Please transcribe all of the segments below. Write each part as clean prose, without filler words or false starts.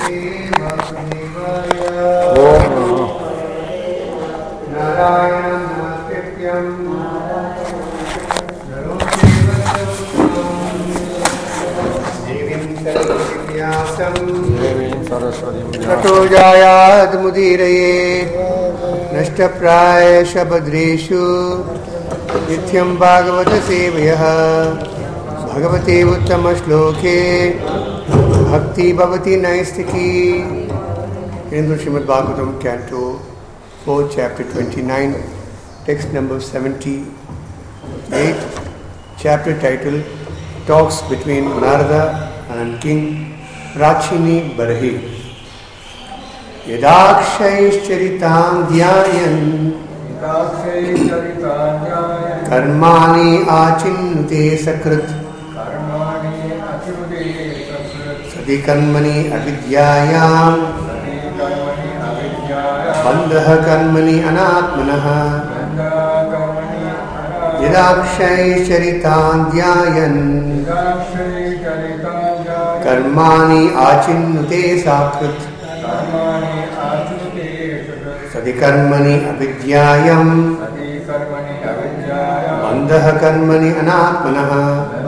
ततो जायात् मुदीरये नष्टप्रायश भद्रेषु नित्यं भागवत सेवयः भगवते उत्तमश्लोके भक्ति भवति नैस्तिकी. In Srimad Bhagavatam, Canto 4, Chapter 29, text number 78, chapter title Talks between Narada and King Prachini Barahi. Yadakshaischaritam dhyayan karmani achinnute sakrit sadi karmani avidyayam bandha karmani anatmanaha. Yadakshaischaritam dhyayan karmani achinnute sakrit sadi karmani avidyayam bandha karmani anatmanaha.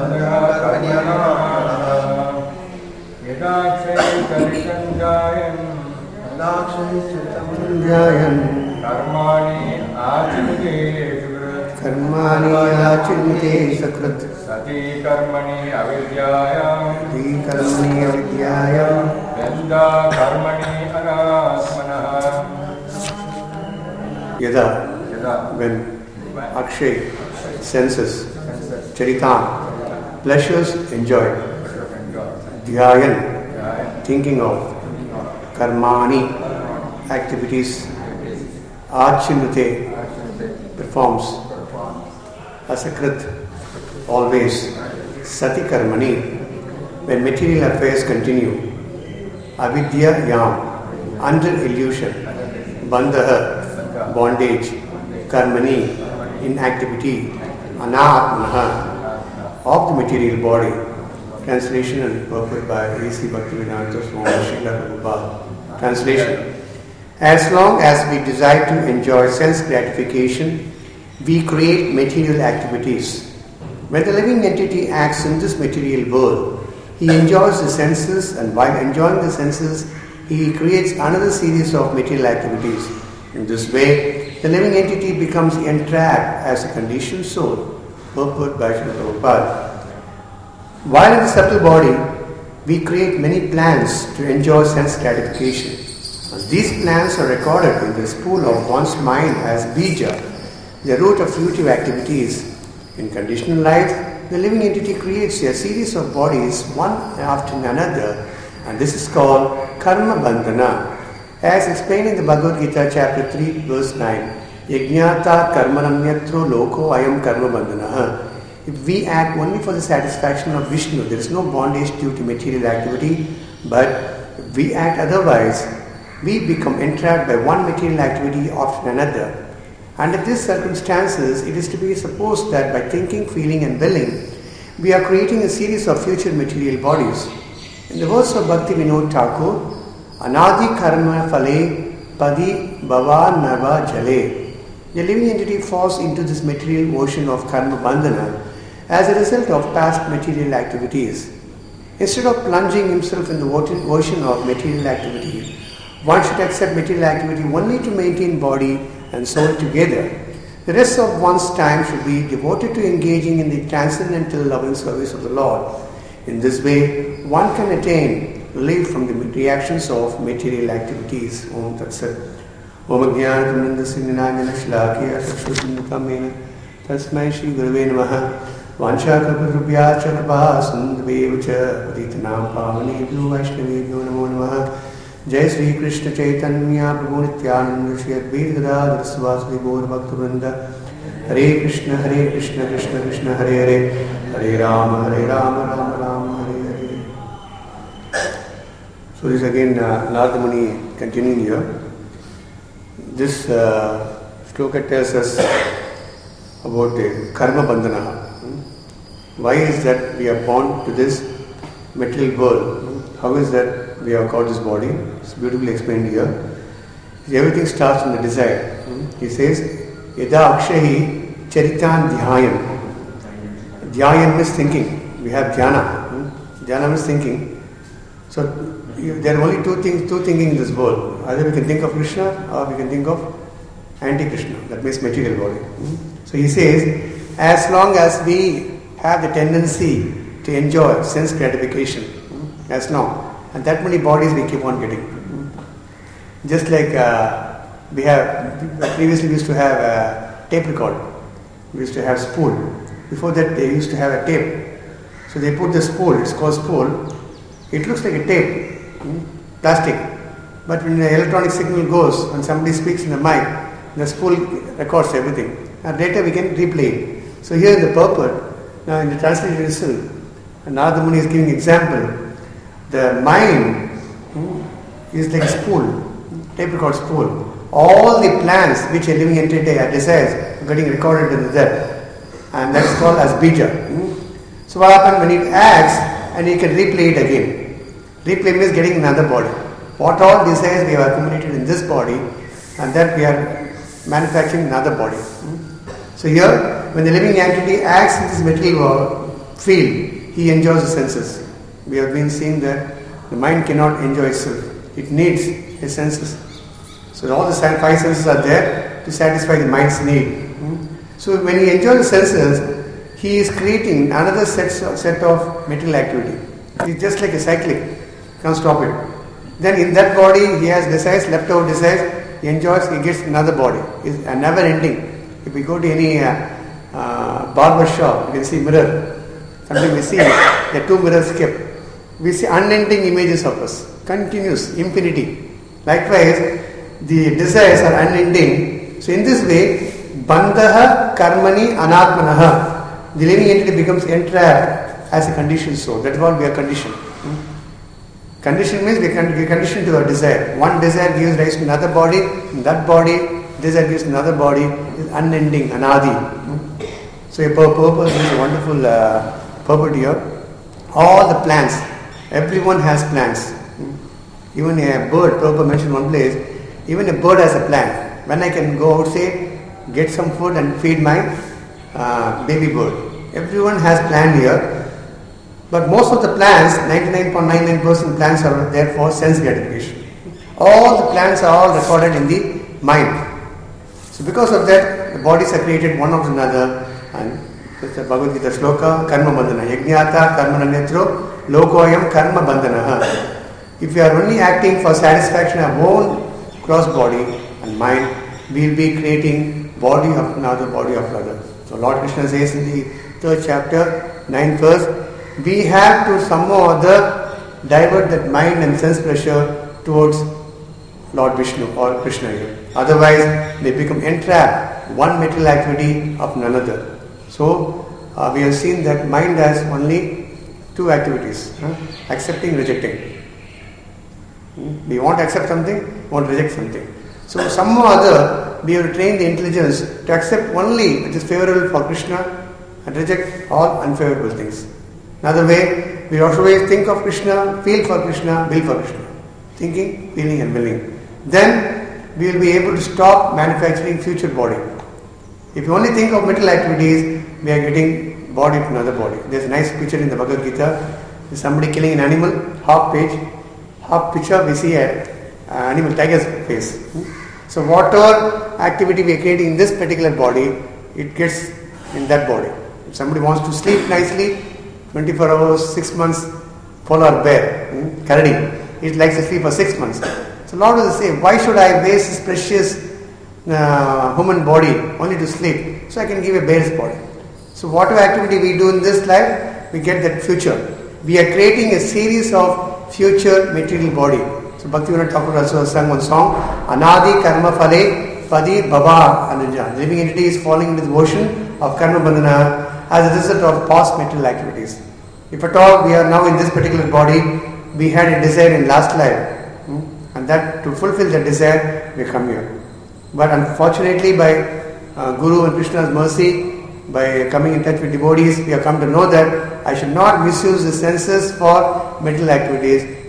Karmani achinnute sakrit sati karmani avidyayam bandha karmani anatmanaha. Yada, when Akshay senses, Charitam, pleasures enjoyed, Dhyayan, thinking of, Karmani, activities, Achinnute, performs, Asakrit, always, Sati Karmani, when material affairs continue, Avidya Yam, under illusion, Bandha, bondage, Karmani, inactivity, Anatmanaha, of the material body. Translation and purport by A.C. Bhaktivedanta Swami Srila Prabhupada. Translation: as long as we desire to enjoy sense gratification, we create material activities. When the living entity acts in this material world, he enjoys the senses, and while enjoying the senses, he creates another series of material activities. In this way, the living entity becomes entrapped as a conditioned soul. Purport by Srila Prabhupada. While in the subtle body, we create many plans to enjoy sense gratification. And these plans are recorded in the spool of one's mind as bija, the root of fruitive activities. In conditional life, the living entity creates a series of bodies one after another, and this is called karma bandhana. As explained in the Bhagavad Gita, chapter 3, verse 9, Yajñata karmanamyatro loko ayam karma bandhanaha. If we act only for the satisfaction of Vishnu, there is no bondage due to material activity, but if we act otherwise, we become entrapped by one material activity after another. Under these circumstances, it is to be supposed that by thinking, feeling and willing, we are creating a series of future material bodies. In the words of Bhakti Vinod Thakur, Anadi karma phale padi bhava nava jale. The living entity falls into this material ocean of karma bandhana as a result of past material activities. Instead of plunging himself in the ocean of material activity, one should accept material activity only to maintain body and soul together. The rest of one's time should be devoted to engaging in the transcendental loving service of the Lord. In this way, one can attain relief from the reactions of material activities. Om Tat Sat. Om Ajnanatamindasya Ninajana Shlakya Chakshusindhamena Tasmai Shri Gurave Namaha. Vanchakalpatarubhya Kripā Sindhuve Cha Patitanam Pavanebhyo Vaishnavebhyo Namo Namaha. Jai Sri Krishna Chaitanya Prabhu Nityananda Shri Advaita Gadadhara Sivasadi Gaur Bhakta Hare Krishna Krishna Krishna Hare Hare Hare Rama Rama Rama Hare Hare. So this is again Narada Muni continuing here. This shloka tells us about the karma bandhana. Why is that we are born to this material world? How is that we have got this body. It's beautifully explained here. Everything starts from the desire. He says, Yada akshahi charitan dhyayan. Dhyayan means thinking. We have dhyana. Dhyana means thinking. So there are only two thinking in this world. Either we can think of Krishna or we can think of anti-Krishna. That means material body. So he says, as long as we have the tendency to enjoy sense gratification, as long, and that many bodies we keep on getting. Just like previously we used to have a tape recorder. We used to have spool. Before that they used to have a tape. So they put the spool, it's called spool. It looks like a tape, plastic. But when the electronic signal goes, when somebody speaks in the mic, the spool records everything. And later we can replay it. So here in the purport, now in the translation itself, Narada Muni is giving example. The mind is like a spool, tape record spool. All the plans which a living entity desires are getting recorded in that. And that's called as bija. So what happens when it acts and you can replay it again. Replay means getting another body. What all desires we have accumulated in this body, and that we are manufacturing another body. So here, when the living entity acts in this material field, he enjoys the senses. We have been seeing that the mind cannot enjoy itself. It needs the senses. So all the five senses are there to satisfy the mind's need. So when he enjoys the senses, he is creating another set of material activity. It's just like a cyclic. Can't stop it. Then in that body, he has desires, leftover desires. He enjoys, he gets another body. It's never ending. If we go to any barber shop, you can see mirror. Something we see, there are two mirrors kept. We see unending images of us. Continuous, infinity. Likewise, the desires are unending. So in this way, bandhaha karmani anatmanaha. The living entity becomes entrapped as a conditioned soul. That's what we are conditioned. Condition means we are conditioned to our desire. One desire gives rise to another body. In that body, desire gives another body. Is unending, anadi. So a purpose is a wonderful purpose here. All the plants, everyone has plants. Even a bird, Prabhupada mentioned one place, even a bird has a plan. When I can go outside, get some food and feed my baby bird. Everyone has plan here. But most of the plants, 99.99% plants are there for sense gratification. All the plants are all recorded in the mind. So because of that, the bodies are created one after another. And that's the Bhagavad Gita sloka, karma bandhana. Yajnata karma nanetro, lokoyam karma bandhana. If we are only acting for satisfaction of our own cross body and mind, we will be creating body of another, body of another. So Lord Krishna says in the 3rd chapter, 9th verse, we have to somehow or other divert that mind and sense pressure towards Lord Vishnu or Krishna here. Otherwise, they become entrapped, one material activity of another. So, we have seen that mind has only two activities, accepting, rejecting. We want to accept something, we want to reject something. So, somehow or other, we have to train the intelligence to accept only which is favorable for Krishna and reject all unfavorable things. Another way, we always think of Krishna, feel for Krishna, will for Krishna. Thinking, feeling and willing. Then we will be able to stop manufacturing future body. If you only think of material activities, we are getting body to another body. There's a nice picture in the Bhagavad Gita. There's somebody killing an animal, half picture we see an animal, tiger's face. So whatever activity we are creating in this particular body, it gets in that body. If somebody wants to sleep nicely, 24 hours, 6 months, polar bear, Karadi, it likes to sleep for 6 months. So Lord will say, why should I waste this precious human body only to sleep? So I can give a bear's body. So whatever activity we do in this life, we get that future. We are creating a series of future material body. So Bhaktivinoda Thakur also sang one song, Anadi Karma Phale Padi Baba Anuja. The living entity is falling into the ocean of Karma Bandhana as a result of past material activities. If at all we are now in this particular body, we had a desire in last life, and that to fulfill that desire, we come here. But unfortunately, by Guru and Krishna's mercy, by coming in touch with devotees, we have come to know that I should not misuse the senses for material activities.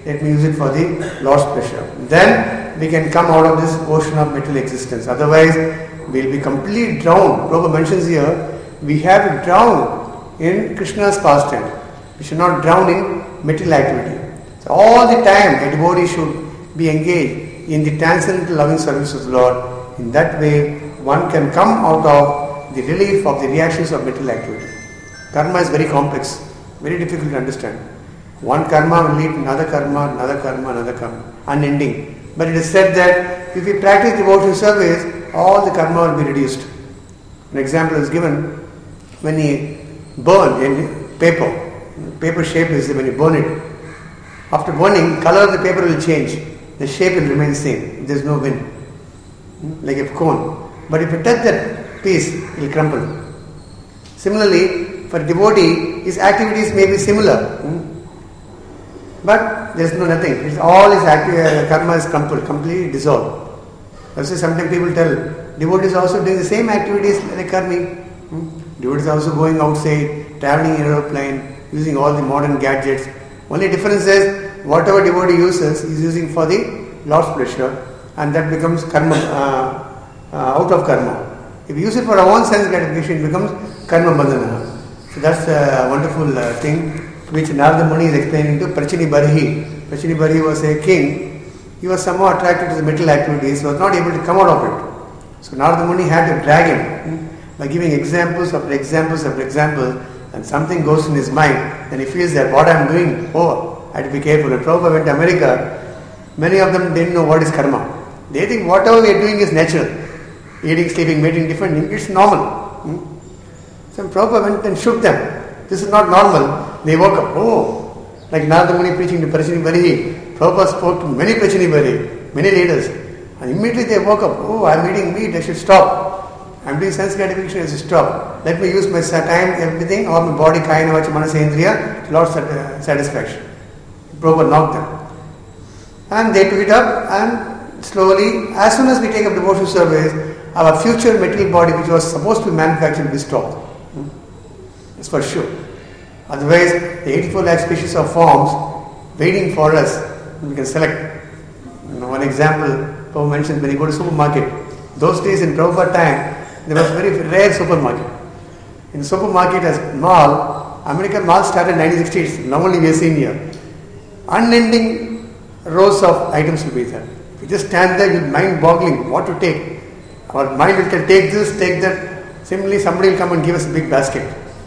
let me use it for the Lord's pleasure. Then we can come out of this ocean of material existence. Otherwise, we will be completely drowned. Prabhupada mentions here, we have to drown in Krishna's pastime. We should not drown in material activity. So all the time, a devotee should be engaged in the transcendental loving service of the Lord. In that way, one can come out of the relief of the reactions of material activity. Karma is very complex, very difficult to understand. One karma will lead to another karma, another karma, another karma, unending. But it is said that if we practice devotional service, all the karma will be reduced. An example is given when you burn in paper. Paper shape is when you burn it. After burning, color of the paper will change. The shape will remain same. There is no wind. Like a cone. But if you touch that piece, it will crumble. Similarly, for devotee, his activities may be similar. But there is no nothing. It's all his karma is crumpled, completely dissolved. That's why sometimes people tell, devotees also doing the same activities like karmi. Devotees also going outside, traveling in aeroplane, using all the modern gadgets. Only difference is, whatever devotee uses, he is using for the Lord's pleasure, and that becomes karma, out of karma. If you use it for our own sense gratification, it becomes karma bandhana. So that's a wonderful thing which Narada Muni is explaining to Prachini Barihi. Prachini Barihi was a king. He was somehow attracted to the material activities, was not able to come out of it. So Narada Muni had to drag him by giving examples after examples after examples, and something goes in his mind, and he feels that what I am doing, I have to be careful. When Prabhupada went to America, many of them didn't know what is karma. They think whatever we are doing is natural. Eating, sleeping, mating, different, it's normal. So Prabhupada went and shook them. This is not normal. They woke up. Like Narada Muni preaching to Prachini Barihi. Prabhupada spoke to many Prachini Barihi, many leaders. And immediately they woke up. I am eating meat, I should stop. I am doing sense gratification, I should stop. Let me use my time, everything, or my body, kayana, vacha, manasa, indriya, to Lord's satisfaction. Prabhupada knocked them. And they took it up, and slowly, as soon as we take up devotional service, our future material body, which was supposed to be manufactured, will be stopped. It's for sure. Otherwise, the 84 lakh species of forms waiting for us, we can select. One example, Prabhupada mentioned when you go to supermarket. Those days in Prabhupada time, there was very rare supermarket. In supermarket as mall, American mall started in 1960s. Normally we are seeing here. Unending rows of items will be there. We just stand there with mind boggling what to take. Our mind will take this, take that. Similarly, somebody will come and give us a big basket.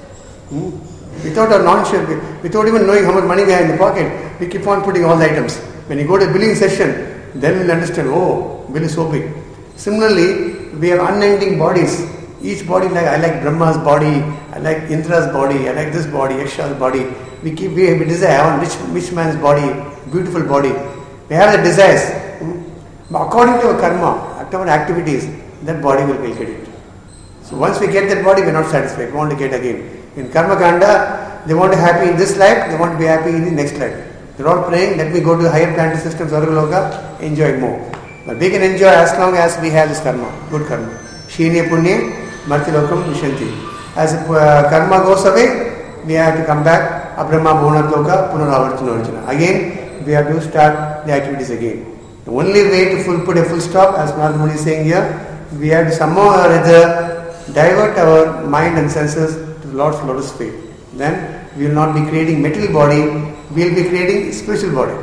Without our knowledge, without even knowing how much money we have in the pocket, we keep on putting all the items. When you go to billing session, then we'll understand, bill is so big. Similarly, we have unending bodies. Each body, like I like Brahma's body, I like Indra's body, I like this body, Yaksha's body. We desire, I want rich man's body, beautiful body. We have the desires. But according to our karma, our activities, that body will get it. So once we get that body, we are not satisfied. We want to get again. In Karma Kanda, they want to be happy in this life, they want to be happy in the next life. They are all praying, let me go to the higher planetary systems, Svargaloka, enjoy more. But we can enjoy as long as we have this karma, good karma. Shine Punya, Martilokam Vishanti. As karma goes away, we have to come back, Abrahma Bhunatloka, Punaravartana Arjuna. Again, we have to start the activities again. The only way to put a full stop, as Narada Muni is saying here, we have to somehow or other divert our mind and senses to the Lord's lotus feet. Then we will not be creating material body, we will be creating spiritual body.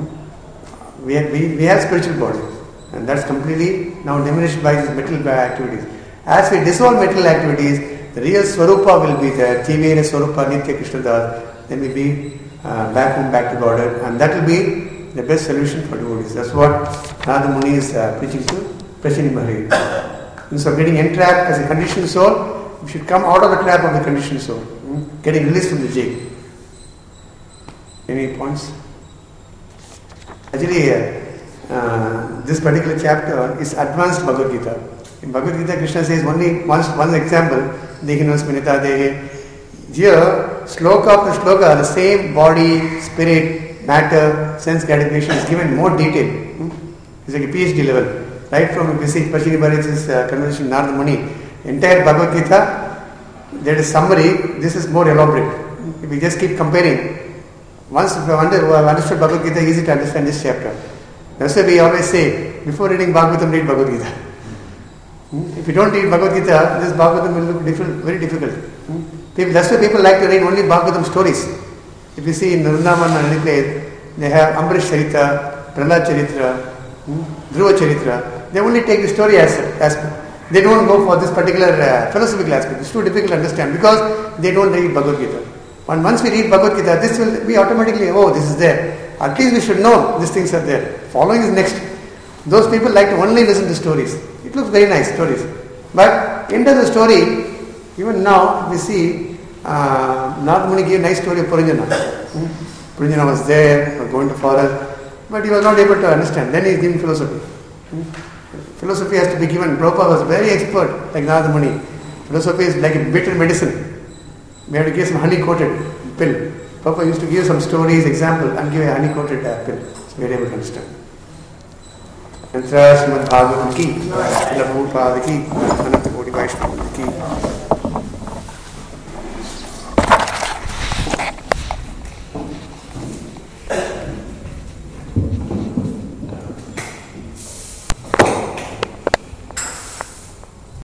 We have spiritual body, and that's completely now diminished by these material activities. As we dissolve material activities, the real Swarupa will be there. Jivena Swarupa Nitya Krishna Das. Then we'll be back home, back to Godhead, and that will be the best solution for devotees. That's what Narada Muni is preaching to Prachini Barihi. Instead of getting entrapped as a conditioned soul, we should come out of the trap of the conditioned soul, getting released from the jail. Any points? Actually, this particular chapter is advanced Bhagavad Gita. In Bhagavad Gita, Krishna says only one example, Dehinos Minita Dehe. Here, sloka after sloka, the same body, spirit, matter, sense gratification is given more detail. It's like a PhD level. Right from Prachini Barihi's conversation, Narada Muni, entire Bhagavad Gita, there is summary, this is more elaborate. If we just keep comparing, Once who have understood Bhagavad Gita, easy to understand this chapter. That's why we always say, before reading Bhagavatam, read Bhagavad Gita. If you don't read Bhagavad Gita, this Bhagavatam will look very difficult. That's why people like to read only Bhagavatam stories. If you see in Vrindavan and any place, they have Ambarish Charita, Prahlad Charitra, Dhruva Charitra. They only take the story aspect. They don't go for this particular philosophical aspect. It's too difficult to understand because they don't read Bhagavad Gita. And once we read Bhagavad Gita, this will be automatically, this is there. At least we should know these things are there. Following is next. Those people like to only listen to stories. It looks very nice, stories. But into the story, even now we see Narad Muni gave a nice story of Puranjana. Puranjana was there, going to forest, but he was not able to understand. Then he is giving philosophy. Philosophy has to be given. Prabhupada was very expert, like Narad Muni. Philosophy is like a bitter medicine. We have to give some honey-coated pill. Prabhupada used to give some stories, example, and give a honey-coated pill. So we are able to understand. Yantra Srimad Bhagavatam ki, Srila Prabhupada ki, Ananta Koti Vaishnava ki.